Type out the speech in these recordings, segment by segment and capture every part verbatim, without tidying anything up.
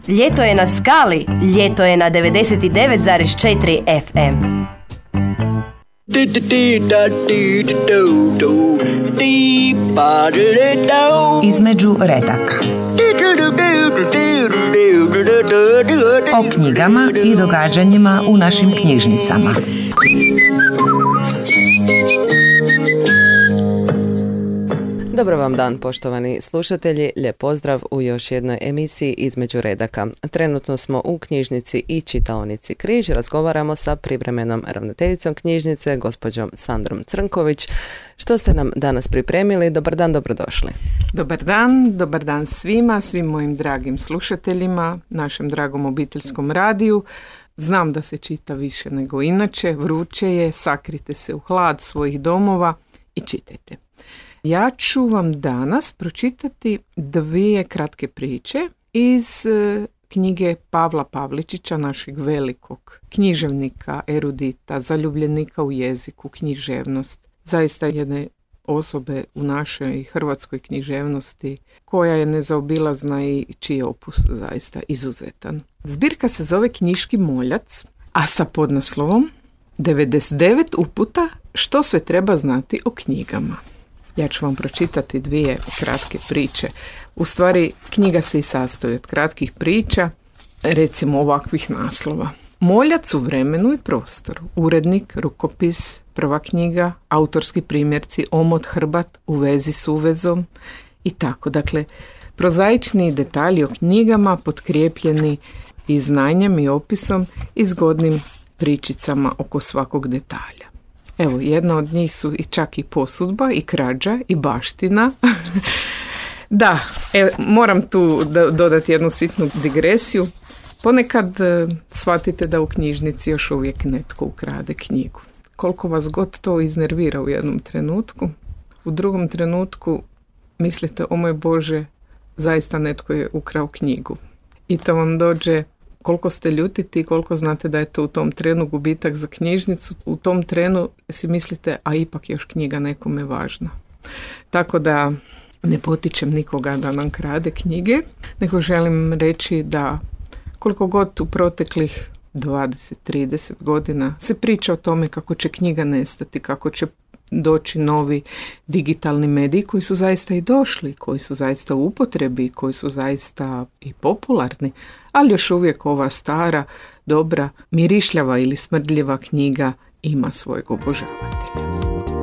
Ljeto je na skali, ljeto je na devedeset devet zarez četiri F M. Između redaka. O knjigama i događanjima u našim knjižnicama. Dobar vam dan, poštovani slušatelji, lijep pozdrav u još jednoj emisiji Između redaka. Trenutno smo u knjižnici i čitaonici Križ, razgovaramo sa privremenom ravnateljicom knjižnice, gospođom Sandrom Crnković. Što ste nam danas pripremili? Dobar dan, dobrodošli. Dobar dan, dobar dan svima, svim mojim dragim slušateljima, našem dragom obiteljskom radiju. Znam da se čita više nego inače, vruće je, sakrite se u hlad svojih domova i čitajte. Ja ću vam danas pročitati dvije kratke priče iz e, knjige Pavla Pavličića, našeg velikog književnika, erudita, zaljubljenika u jeziku, književnost. Zaista jedne osobe u našoj hrvatskoj književnosti koja je nezaobilazna i čiji je opus zaista izuzetan. Zbirka se zove Knjiški moljac, a sa podnaslovom devedeset devet uputa što sve treba znati o knjigama. Ja ću vam pročitati dvije kratke priče. U stvari, knjiga se i sastoji od kratkih priča, recimo ovakvih naslova. Moljac u vremenu i prostoru, urednik, rukopis, prva knjiga, autorski primjerci, omot, hrbat, u vezi s uvezom i tako. Dakle, prozaični detalji o knjigama potkrijepljeni i znanjem i opisom i zgodnim pričicama oko svakog detalja. Evo, jedna od njih su i čak i posudba, i krađa, i baština. Da, evo, moram tu dodati jednu sitnu digresiju. Ponekad e, shvatite da u knjižnici još uvijek netko ukrade knjigu. Koliko vas god to iznervira u jednom trenutku, u drugom trenutku mislite, o moj Bože, zaista netko je ukrao knjigu. I to vam dođe koliko ste ljutiti i koliko znate da je to u tom trenu gubitak za knjižnicu. U tom trenu si mislite, a ipak još knjiga nekome važna. Tako da ne potičem nikoga da nam krade knjige, nego želim reći da koliko god u proteklih dvadeset do trideset godina se priča o tome kako će knjiga nestati, kako će doći novi digitalni mediji koji su zaista i došli, koji su zaista u upotrebi, koji su zaista i popularni, ali još uvijek ova stara, dobra, mirišljava ili smrdljiva knjiga ima svojeg obožavatelja.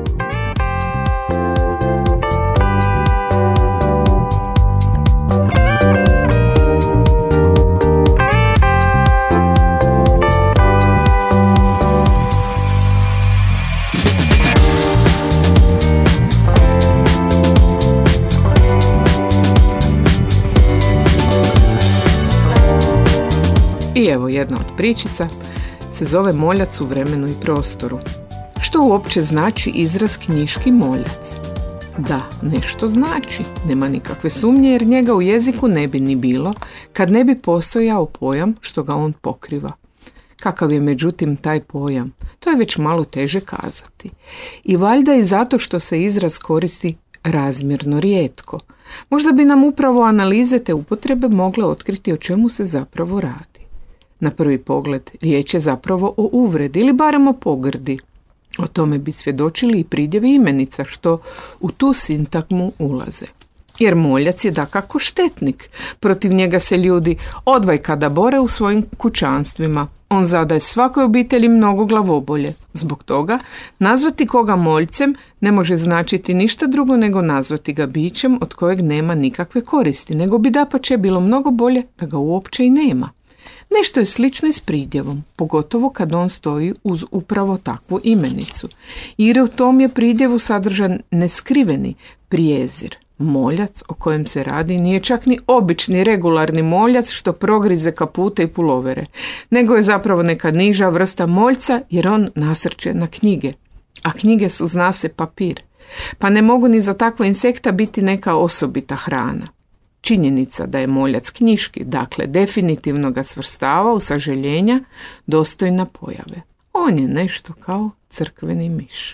I evo jedna od pričica se zove Moljac u vremenu i prostoru. Što uopće znači izraz knjiški moljac? Da, nešto znači, nema nikakve sumnje jer njega u jeziku ne bi ni bilo kad ne bi postojao pojam što ga on pokriva. Kakav je međutim taj pojam? To je već malo teže kazati. I valjda i zato što se izraz koristi razmjerno rijetko. Možda bi nam upravo analize te upotrebe mogle otkriti o čemu se zapravo radi. Na prvi pogled riječ je zapravo o uvredi ili barem o pogrdi. O tome bi svjedočili i pridjevi imenica što u tu sintagmu ulaze. Jer moljac je dakako štetnik. Protiv njega se ljudi odvajkada bore u svojim kućanstvima. On zadaje svakoj obitelji mnogo glavobolje. Zbog toga nazvati koga moljcem ne može značiti ništa drugo nego nazvati ga bićem od kojeg nema nikakve koristi, nego bi dapače bilo mnogo bolje da ga uopće i nema. Nešto je slično i s pridjevom, pogotovo kad on stoji uz upravo takvu imenicu. Jer u tom je pridjevu sadržan neskriveni prijezir. Moljac o kojem se radi nije čak ni obični regularni moljac što progrize kapute i pulovere, nego je zapravo neka niža vrsta moljca jer on nasrće na knjige. A knjige su, zna se, papir. Pa ne mogu ni za takva insekta biti neka osobita hrana. Činjenica da je moljac knjiški, dakle definitivno ga svrstava u sažaljenja dostojna pojave. On je nešto kao crkveni miš.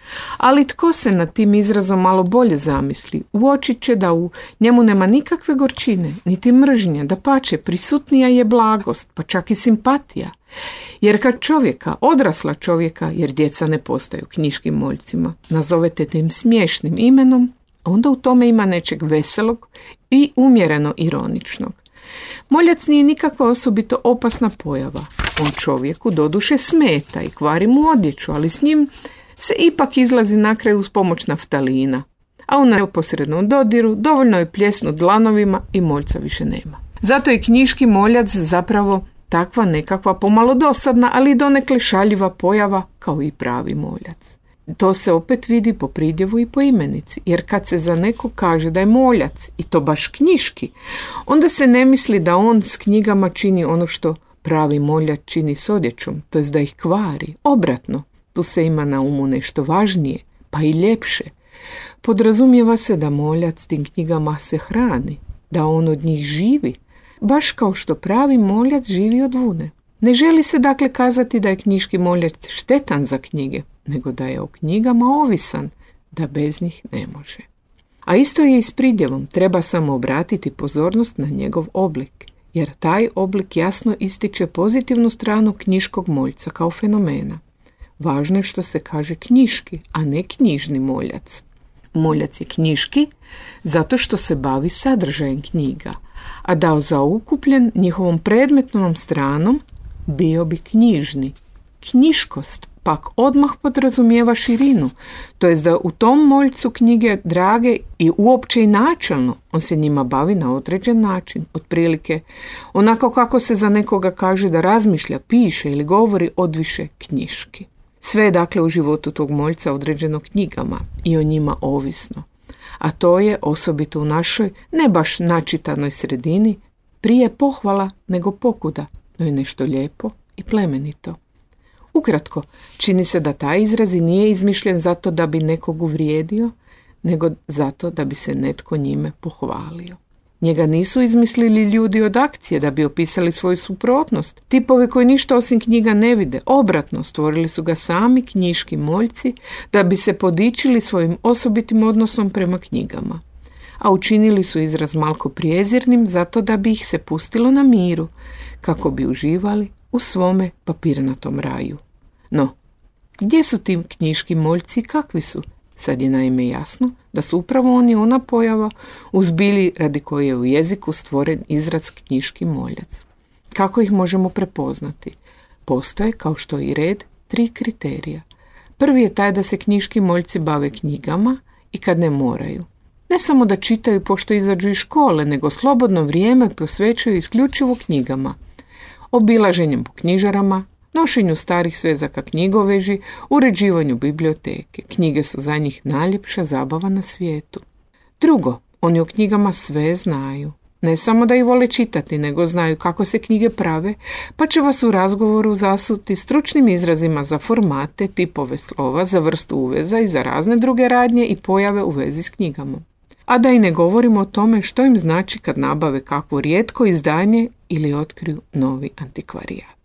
Ali tko se nad tim izrazom malo bolje zamisli, uočit će da u njemu nema nikakve gorčine, niti mržnje, dapače, prisutnija je blagost, pa čak i simpatija. Jer kad čovjeka, odrasla čovjeka, jer djeca ne postaju knjiškim moljcima, nazovete tim smiješnim imenom, onda u tome ima nečeg veselog i umjereno ironičnog. Moljac nije nikakva osobito opasna pojava. On čovjeku doduše smeta i kvari mu odjeću, ali s njim se ipak izlazi na kraju uz pomoć naftalina. A u neposrednom dodiru dovoljno je pljesnut dlanovima i moljca više nema. Zato je knjiški moljac zapravo takva nekakva pomalo dosadna, ali donekle šaljiva pojava kao i pravi moljac. To se opet vidi po pridjevu i po imenici, jer kad se za neko kaže da je moljac, i to baš knjiški, onda se ne misli da on s knjigama čini ono što pravi moljac čini s odjećom, to jest da ih kvari. Obratno, tu se ima na umu nešto važnije, pa i ljepše. Podrazumijeva se da moljac tim knjigama se hrani, da on od njih živi, baš kao što pravi moljac živi od vune. Ne želi se dakle kazati da je knjiški moljac štetan za knjige, nego da je o knjigama ovisan, da bez njih ne može. A isto je i s pridjevom, treba samo obratiti pozornost na njegov oblik, jer taj oblik jasno ističe pozitivnu stranu knjiškog moljca kao fenomena. Važno je što se kaže knjiški, a ne knjižni moljac. Moljac je knjiški zato što se bavi sadržajem knjiga, a da zaukupljen njihovom predmetnom stranom bio bi knjižni. Knjiškost pak odmah podrazumijeva širinu, to jest da u tom moljcu knjige drage i uopće i načelno on se njima bavi na određen način, otprilike onako kako se za nekoga kaže da razmišlja, piše ili govori odviše knjiški. Sve je dakle u životu tog moljca određeno knjigama i o njima ovisno, a to je osobito u našoj ne baš načitanoj sredini prije pohvala nego pokuda, no je nešto lijepo i plemenito. Ukratko, čini se da taj izraz i nije izmišljen zato da bi nekog uvrijedio, nego zato da bi se netko njime pohvalio. Njega nisu izmislili ljudi od akcije da bi opisali svoju suprotnost. Tipovi koji ništa osim knjiga ne vide, obratno, stvorili su ga sami knjiški moljci da bi se podičili svojim osobitim odnosom prema knjigama. A učinili su izraz malko prijezirnim zato da bi ih se pustilo na miru, kako bi uživali u svome papirnatom raju. No, gdje su ti knjiški moljci i kakvi su? Sad je naime jasno da su upravo oni ona pojava u zbilji radi koje je u jeziku stvoren izraz knjiški moljac. Kako ih možemo prepoznati? Postoje, kao što i red, tri kriterija. Prvi je taj da se knjiški moljci bave knjigama i kad ne moraju. Ne samo da čitaju pošto izađu iz škole, nego slobodno vrijeme posvećuju isključivo knjigama. Obilaženjem po knjižarama, nošenju starih svezaka knjigoveži, uređivanju biblioteke. Knjige su za njih najljepša zabava na svijetu. Drugo, oni o knjigama sve znaju. Ne samo da ih vole čitati, nego znaju kako se knjige prave, pa će vas u razgovoru zasuti stručnim izrazima za formate, tipove slova, za vrstu uveza i za razne druge radnje i pojave u vezi s knjigama. A da i ne govorimo o tome što im znači kad nabave kakvo rijetko izdanje ili otkriju novi antikvarijat.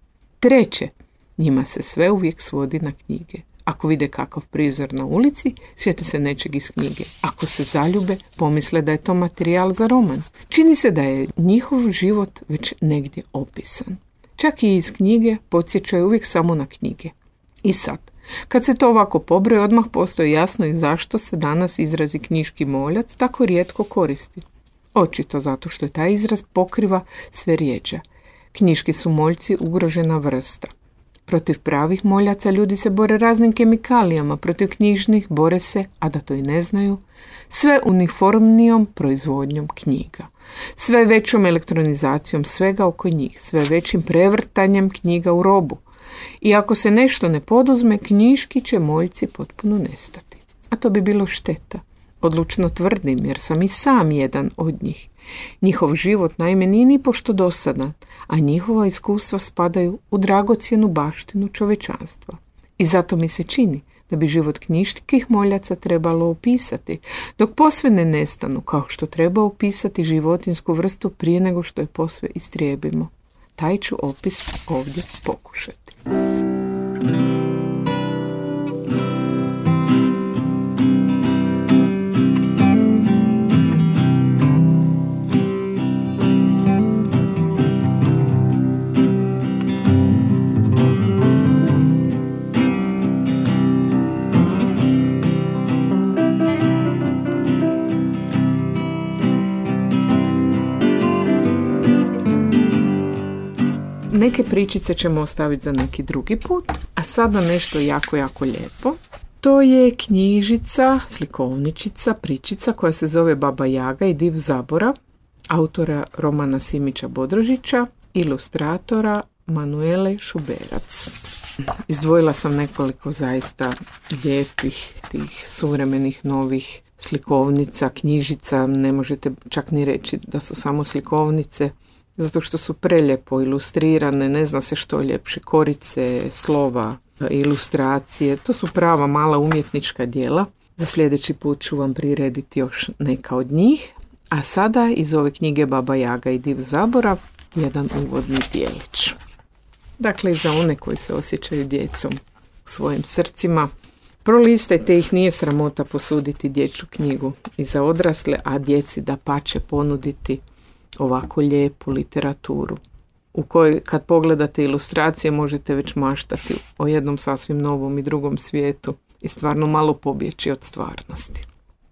Treće, njima se sve uvijek svodi na knjige. Ako vide kakav prizor na ulici, sjete se nečeg iz knjige. Ako se zaljube, pomisle da je to materijal za roman. Čini se da je njihov život već negdje opisan. Čak i iz knjige podsjećaju uvijek samo na knjige. I sad, kad se to ovako pobroji, odmah postoji jasno i zašto se danas izrazi knjiški moljac tako rijetko koristi. Očito zato što je taj izraz pokriva sve rjeđa. Knjiški su moljci ugrožena vrsta. Protiv pravih moljaca ljudi se bore raznim kemikalijama, protiv knjižnih bore se, a da to i ne znaju, sve uniformnijom proizvodnjom knjiga. Sve većom elektronizacijom svega oko njih, sve većim prevrtanjem knjiga u robu. I ako se nešto ne poduzme, knjiški će moljci potpuno nestati. A to bi bilo šteta. Odlučno tvrdim, jer sam i sam jedan od njih. Njihov život naime nije ni pošto dosadan, a njihova iskustva spadaju u dragocjenu baštinu čovečanstva. I zato mi se čini da bi život knjiških moljaca trebalo opisati, dok posve ne nestanu, kao što treba opisati životinsku vrstu prije nego što je posve istrijebimo. Taj ću opis ovdje pokušati. neke pričice ćemo ostaviti za neki drugi put, a sada nešto jako, jako lijepo. To je knjižica, slikovničica, pričica koja se zove Baba Jaga i div zaborav, autora Romana Simića Bodrožića, ilustratora Manuele Šuberac. Izdvojila sam nekoliko zaista lijepih tih suvremenih novih slikovnica, knjižica, ne možete čak ni reći da su samo slikovnice, zato što su prelijepo ilustrirane, ne zna se što ljepše, korice, slova, ilustracije, to su prava mala umjetnička djela. Za sljedeći put ću vam prirediti još neka od njih, a sada iz ove knjige Baba Jaga i div zaborav jedan uvodni dijelić. Dakle, za one koji se osjećaju djecom u svojim srcima, prolistajte ih, nije sramota posuditi dječju knjigu i za odrasle, a djeci dapače ponuditi ovako lijepu literaturu u kojoj kad pogledate ilustracije možete već maštati o jednom sasvim novom i drugom svijetu i stvarno malo pobjeći od stvarnosti.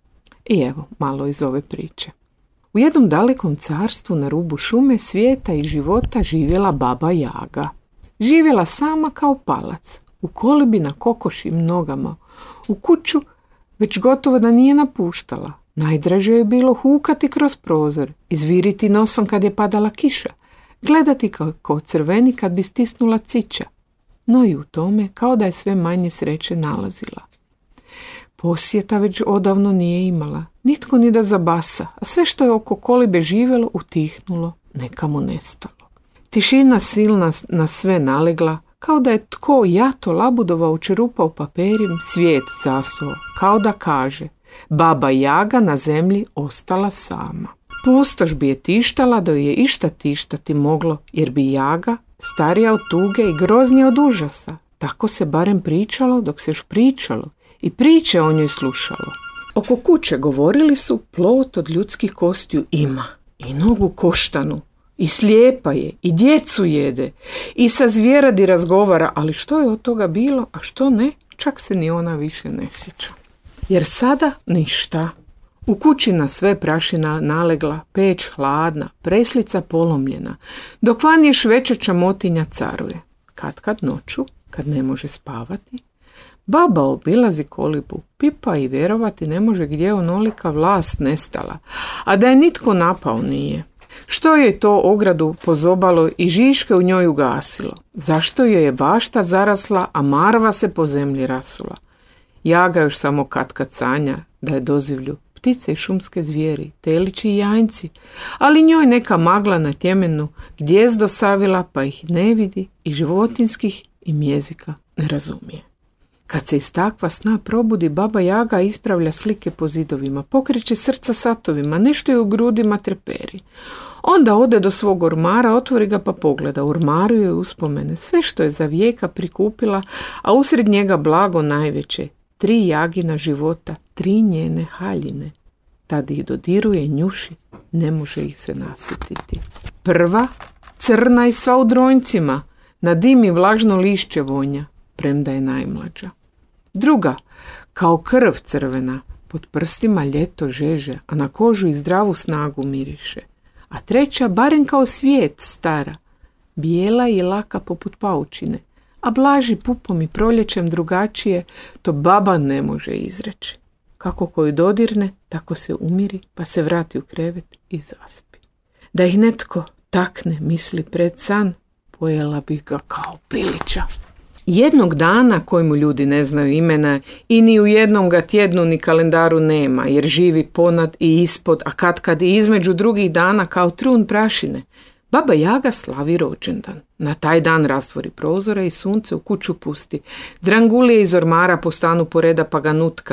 I evo, malo iz ove priče. U jednom dalekom carstvu na rubu šume, svijeta i života živjela Baba Jaga. Živjela sama kao palac, u kolibi na kokošim nogama. U kuću već gotovo da nije napuštala. Najdraže je bilo hukati kroz prozor, izviriti nosom kad je padala kiša, gledati kako crveni kad bi stisnula cića, no i u tome kao da je sve manje sreće nalazila. Posjeta već odavno nije imala, nitko ni da zabasa, a sve što je oko kolibe živjelo utihnulo, nekamo nestalo. Tišina silna na sve nalegla, kao da je tko jato labudova učerupao paperim, svijet zasuo, kao da kaže: Baba Jaga na zemlji ostala sama. Pustoš bi je tištala da je išta tištati moglo, jer bi Jaga, starija od tuge i groznija od užasa, tako se barem pričalo dok se još pričalo i priče o njoj slušalo. Oko kuće govorili su, plot od ljudskih kostiju ima, i nogu koštanu, i slijepa je, i djecu jede, i sa zvjeradi razgovara, ali što je od toga bilo, a što ne, čak se ni ona više ne sjeća. Jer sada ništa. U kući na sve prašina nalegla, peć hladna, preslica polomljena, dok van je švećača motinja caruje. Kad kad noću, kad ne može spavati, baba obilazi kolibu, pipa i vjerovati ne može gdje onolika vlast nestala, a da je nitko napao nije. Što je to ogradu pozobalo i žiške u njoj ugasilo? Zašto joj je bašta zarasla, a marva se po zemlji rasula? Jaga još samo katkad sanja da je dozivlju ptice i šumske zvijeri, telići i janjci, ali njoj neka magla na tjemenu gnijezdo savila pa ih ne vidi i životinskih i mjezika ne razumije. Kad se iz takva sna probudi, Baba Jaga ispravlja slike po zidovima, pokreće srca satovima, nešto je u grudima treperi. Onda ode do svog ormara, otvori ga pa pogleda. U ormaru je uspomene, sve što je za vijeka prikupila, a usred njega blago najveće, tri Jagina života, tri njene haljine. Tad ih dodiruje, njuši, ne može ih se nasjetiti. Prva, crna i sva u dronjcima, na dim i vlažno lišće vonja, premda je najmlađa. Druga, kao krv crvena, pod prstima ljeto žeže, a na kožu i zdravu snagu miriše. A treća, barem kao svijet stara, bijela i laka poput paučine, a blaži pupom i proljećem drugačije, to baba ne može izreći. Kako koju dodirne, tako se umiri, pa se vrati u krevet i zaspi. Da ih netko takne, misli pred san, pojela bih ga kao pilića. Jednog dana, kojemu ljudi ne znaju imena i ni u jednom ga tjednu ni kalendaru nema, jer živi ponad i ispod, a katkad i između drugih dana kao trun prašine, Baba Jaga slavi rođendan. Na taj dan rastvori prozore i sunce u kuću pusti. Drangulije iz ormara po stanu poreda pa ga nutka,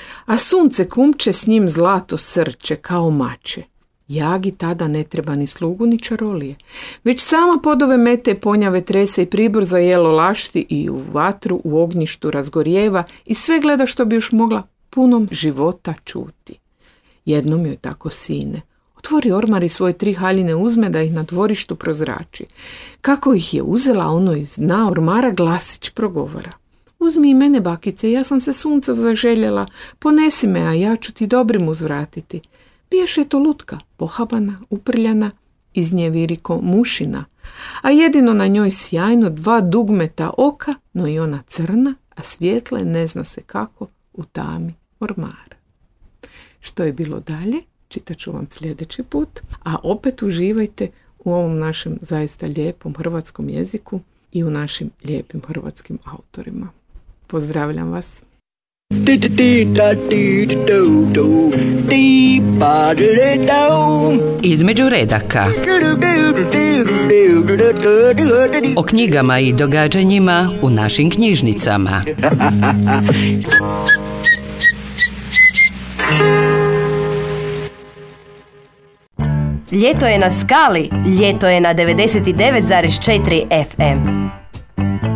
a sunce kumče s njim zlato srče kao mače. Jagi tada ne treba ni slugu ni čarolije, već sama podove mete, ponjave trese i pribor za jelo lašti i u vatru u ognjištu razgorjeva i sve gleda što bi još mogla punom života čuti. Jednom joj tako sine. Otvori ormar i svoje tri haljine uzme da ih na dvorištu prozrači. Kako ih je uzela, ono iz dna ormara glasić progovara. Uzmi i mene, bakice, ja sam se sunca zaželjela, ponesi me, a ja ću ti dobrim uzvratiti. Biješe to lutka, pohabana, uprljana iz nje viri ko mušina, a jedino na njoj sjajno dva dugmeta oka, no i ona crna, a svjetla ne zna se kako u tami ormara. Što je bilo dalje, čitat ću vam sljedeći put, a opet uživajte u ovom našem zaista lijepom hrvatskom jeziku i u našim lijepim hrvatskim autorima. Pozdravljam vas. Između redaka. O knjigama i događanjima u našim knjižnicama. Ljeto je na skali, ljeto je na devedeset devet zarez četiri ef em.